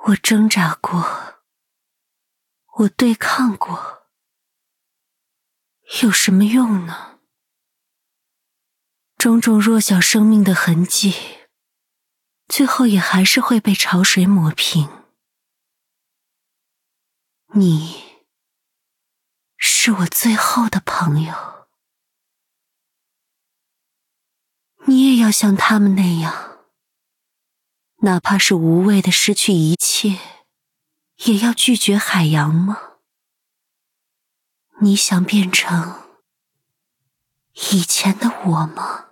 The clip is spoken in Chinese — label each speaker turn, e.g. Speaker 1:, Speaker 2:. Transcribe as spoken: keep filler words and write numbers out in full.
Speaker 1: 我挣扎过，我对抗过，有什么用呢？种种弱小生命的痕迹，最后也还是会被潮水抹平。你是我最后的朋友，你也要像他们那样，哪怕是无谓的失去一切，也要拒绝海洋吗？你想变成以前的我吗？